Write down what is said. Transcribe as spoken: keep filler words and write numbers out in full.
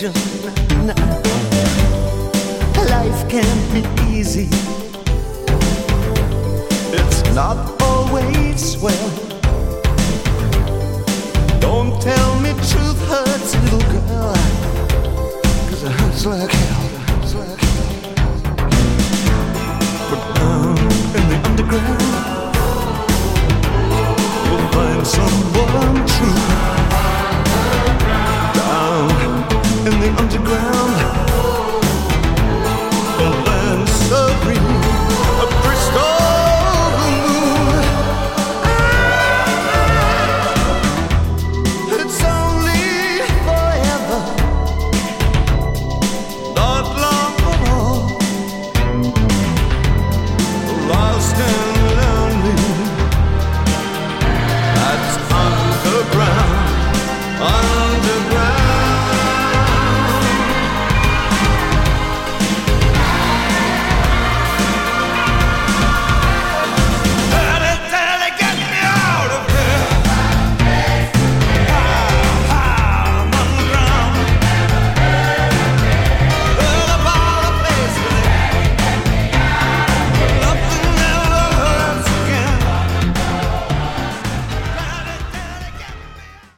temptation. Life can't be easy. It's not always swell. Don't tell me truth hurts, little girl, 'cause it hurts like hell. Hurts like hell. But down in the underground, you'll find someone true.